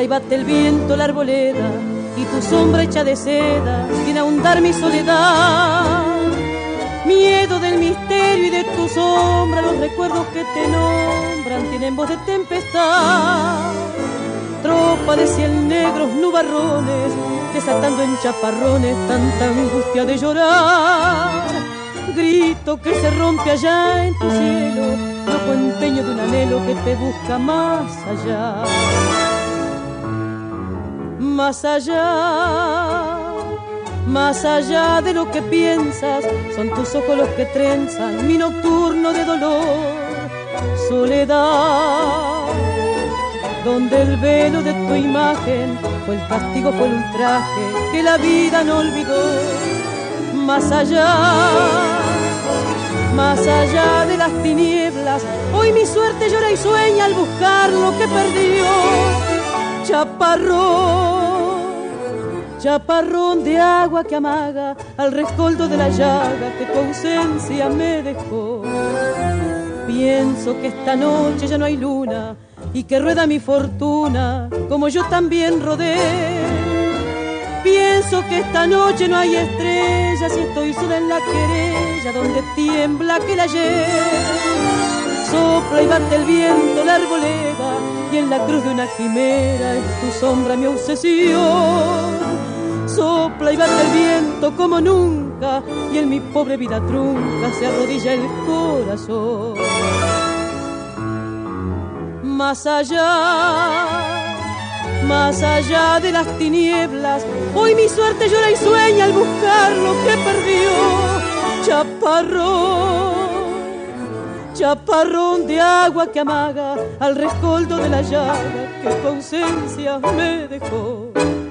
y bate el viento la arboleda, y tu sombra hecha de seda viene a ahondar mi soledad. Miedo del misterio y de tu sombra, los recuerdos que te nombran tienen voz de tempestad. Tropa de ciel negros, nubarrones, desatando en chaparrones tanta angustia de llorar. Grito que se rompe allá en tu cielo, loco empeño de un anhelo que te busca más allá. Más allá, más allá de lo que piensas, son tus ojos los que trenzan mi nocturno de dolor. Soledad, donde el velo de tu imagen fue el castigo, fue el ultraje que la vida no olvidó. Más allá de las tinieblas, hoy mi suerte llora y sueña al buscar lo que perdió. Chaparrón de agua que amaga al rescoldo de la llaga que tu ausencia me dejó. Pienso que esta noche ya no hay luna y que rueda mi fortuna como yo también rodé. Pienso que esta noche no hay estrellas y estoy sola en la querella donde tiembla aquel ayer. Sopla y bate el viento la arboleda y en la cruz de una quimera es tu sombra mi obsesión. Sopla y bate el viento como nunca y en mi pobre vida trunca se arrodilla el corazón. Más allá de las tinieblas, hoy mi suerte llora y sueña al buscar lo que perdió. Chaparrón de agua que amaga al rescoldo de la llaga que tu ausencia me dejó.